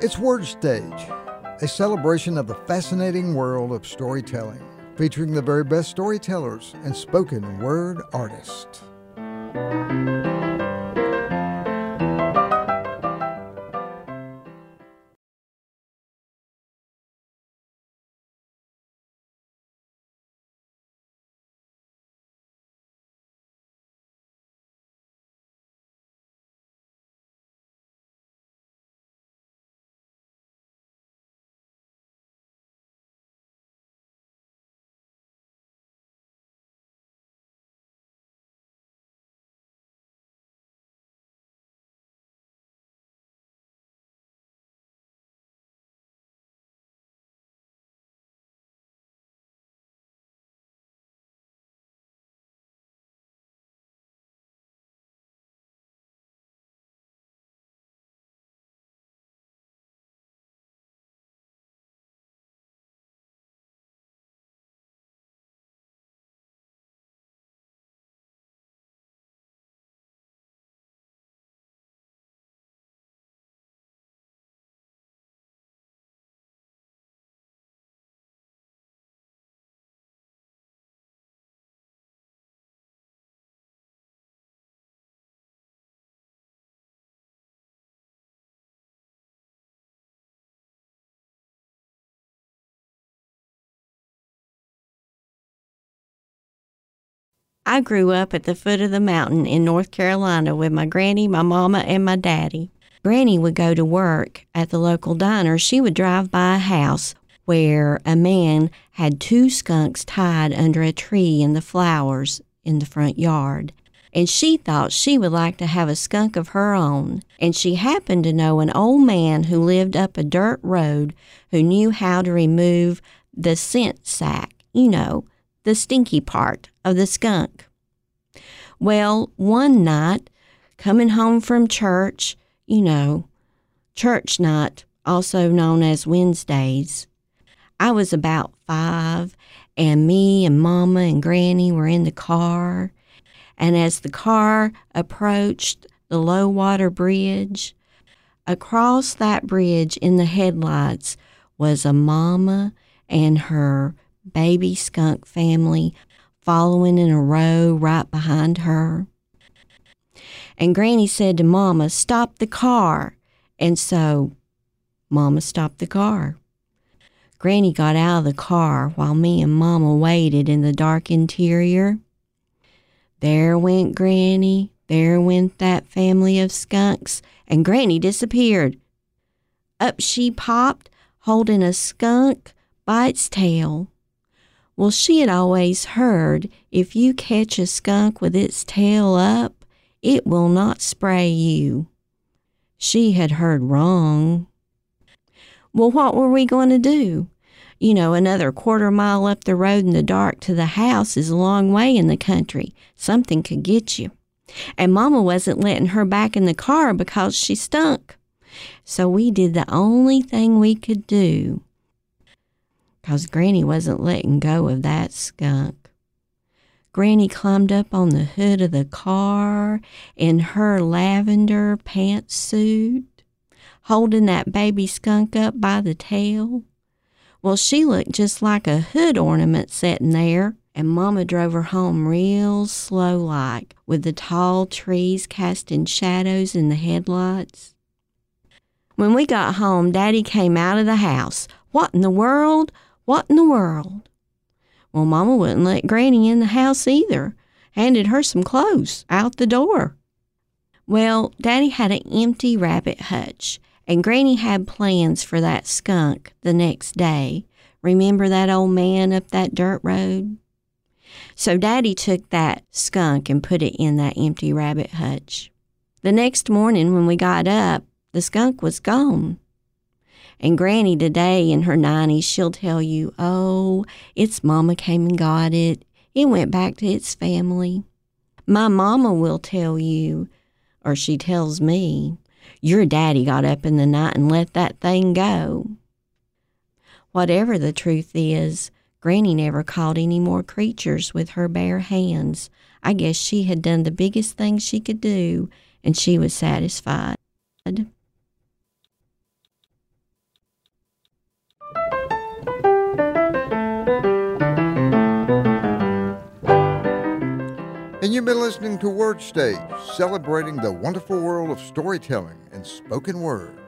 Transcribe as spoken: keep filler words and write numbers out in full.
It's Word Stage, a celebration of the fascinating world of storytelling, featuring the very best storytellers and spoken word artists. I grew up at the foot of the mountain in North Carolina with my granny, my mama, and my daddy. Granny would go to work at the local diner. She would drive by a house where a man had two skunks tied under a tree in the flowers in the front yard. And she thought she would like to have a skunk of her own. And she happened to know an old man who lived up a dirt road who knew how to remove the scent sack, you know, the stinky part of the skunk. Well, one night, coming home from church, you know, church night, also known as Wednesdays, I was about five, and me and Mama and Granny were in the car. And as the car approached the low water bridge, across that bridge in the headlights was a mama and her baby skunk family following in a row right behind her. And Granny said to Mama, "Stop the car." And so Mama stopped the car. Granny got out of the car while me and Mama waited in the dark interior. There went Granny, there went that family of skunks, and Granny disappeared. Up she popped, holding a skunk by its tail. Well, she had always heard if you catch a skunk with its tail up, it will not spray you. She had heard wrong. Well, what were we going to do? You know, another quarter mile up the road in the dark to the house is a long way in the country. Something could get you. And Mama wasn't letting her back in the car because she stunk. So we did the only thing we could do, because Granny wasn't letting go of that skunk. Granny climbed up on the hood of the car in her lavender pantsuit, holding that baby skunk up by the tail. Well, she looked just like a hood ornament sitting there, and Mama drove her home real slow-like, with the tall trees casting shadows in the headlights. When we got home, Daddy came out of the house. What in the world? What in the world? Well, Mama wouldn't let Granny in the house either. Handed her some clothes out the door. Well, Daddy had an empty rabbit hutch, and Granny had plans for that skunk the next day. Remember that old man up that dirt road? So Daddy took that skunk and put it in that empty rabbit hutch. The next morning when we got up, the skunk was gone. And Granny today in her nineties, she'll tell you, oh, its mama came and got it. It went back to its family. My mama will tell you, or she tells me, your daddy got up in the night and let that thing go. Whatever the truth is, Granny never caught any more creatures with her bare hands. I guess she had done the biggest thing she could do, and she was satisfied. And you've been listening to Word Stage, celebrating the wonderful world of storytelling and spoken word.